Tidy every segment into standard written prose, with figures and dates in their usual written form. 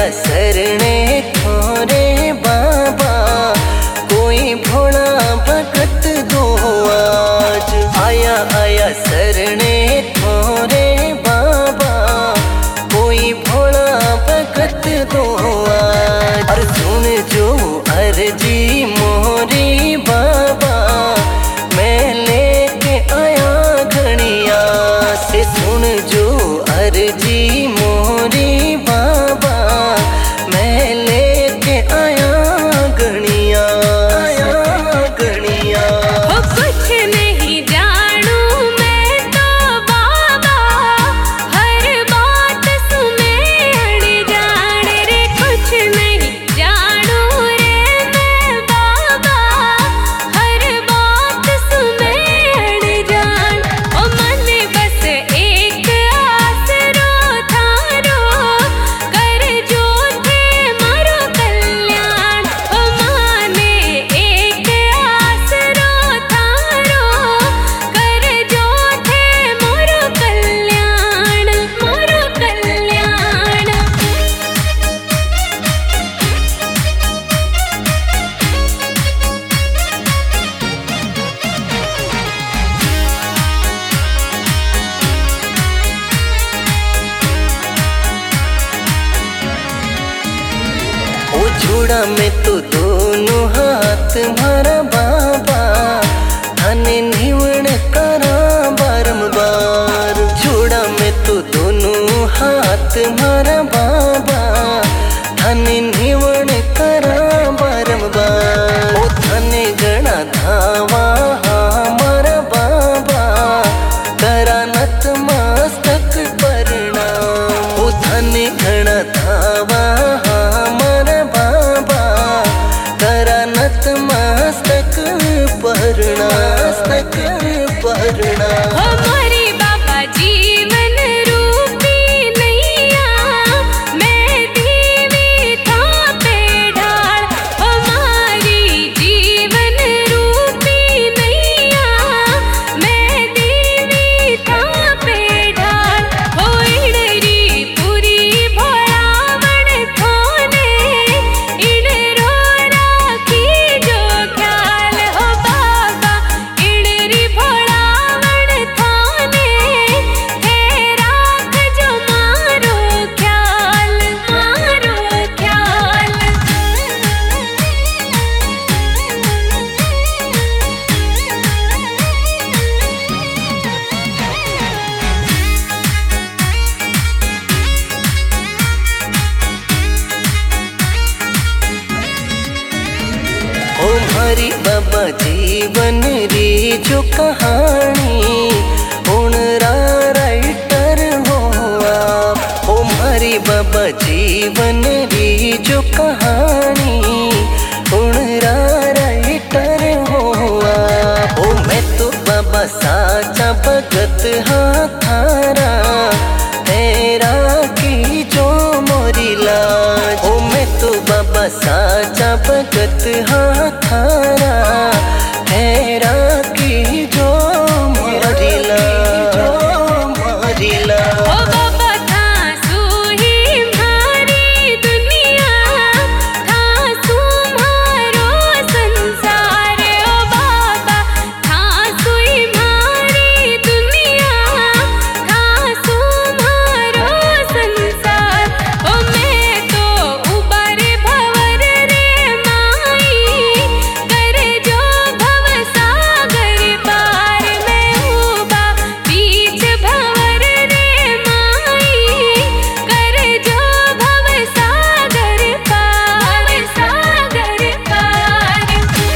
शरणे थोरे बाबा, कोई भोला भगत दो आज। आया आया शरणे थोरे बाबा, कोई भोला भगत दो आज। और सुन जो अर्जी मोरी बाबा, मैं लेके आया घड़िया से। सुन जो अर्जी मोरी बाबा, मैं लेके आया घड़िया, आया घड़िया। कुछ नहीं जानू मैं तो बाबा, हर बात सुने अड़ जान रे। कुछ नहीं जानू रे मैं बाबा, हर बात सुने अड़ जान। ओ मन बस एक आसरो थारो, कर जो थे मारो कल्याण। ओ माने एक आसरो थारो, कर जो थे मोरो कल्याण, मोरो कल्याण। ओ जोड़ा में तो दोनों हाथ मारा बाबा, थाने निवण करा बारंबार। जोड़ा में तो दोनों हाथ मारा बाबा, थाने निवण करा बारंबार। ओ थाने गणा धावा हमारा बाबा, करा नतमस्तक प्रणाम। ओ थाने गणा धावा हमारा बाबा, करा नतमस्तक प्रणाम, प्रणाम। हमारी बाबा जीवन रूपी नैया, मैं देवी था पे ढाल। हमारी जीवन रूपी नैया, मैं देवी था पे ढाल। हो इड़री पूरी भोलावण थाने, इड़रो राखी जो ख्याल। हो बाबा इड़री भोलावण थाने, हे राख जो मारो ख्याल, मारो ख्याल। ओ हमारी बाबा जीवन री जो कहानी, हुण राइटर हो आप। ओ हमारी बाबा जीवन री जो कहानी, हुण राइटर हो आप। ओ मैं तो बाबा साचा भगत हाँ थारा, तेरा की जो मोरी लाज। ओ मैं तो बाबा साचा भगत हाँ थारा, तेरा की जो मोरी लाज, मोरी लाज। ओ बाबा थासू ही मारी दुनिया, थासू मारो संसार। ओ बाबा थासू ही मारी दुनिया, थासू मारो संसार। ओ मैं तो उबर भवर रे माई, कर जो भव सागर पार। मैं उबा बीच भवर रे माई, कर जो भव सागर पार, सागर पार।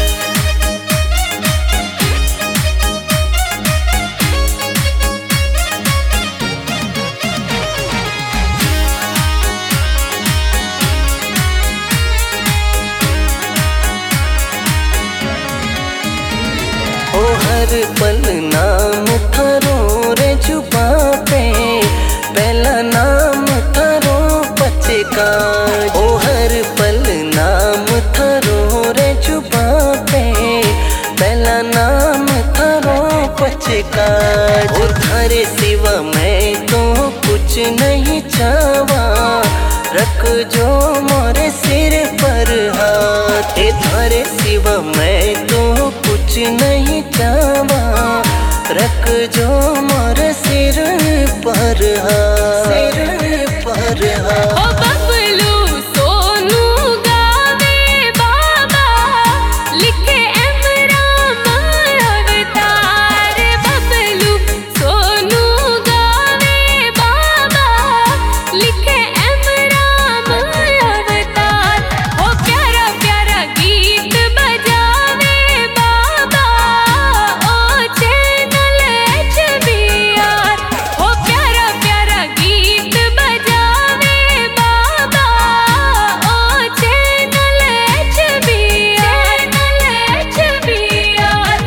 ओ हर पल नाम थारो रे जुबा पे, पहला नाम थारो बच्चे का। ओ हर पल नाम थारो रे जुबा पे, पहला नाम थारो बच्चे का। और थारे सिवा मैं तो कुछ नहीं चावा, रख जो मोरे सिर पर हाथ। थारे सिवा मैं तो कुछ नहीं चाहवा, रख जो मोरे सिर पर हाथ, सिर पर हाथ। ओ बबलू सोनू गावे बाबा, लिखे इमरान अवतार। बबलू सोनू गावे बाबा, लिखे इमरान अवतार। ओ प्यारा प्यारा गीत बजावे बाबा, ओ चैनल HBR। ओ प्यारा प्यारा गीत बजावे बाबा, ओ चैनल HBR, चैनल HBR।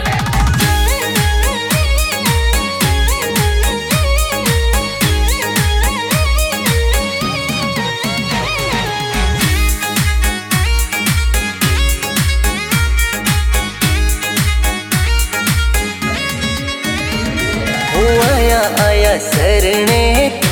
आया आया सरने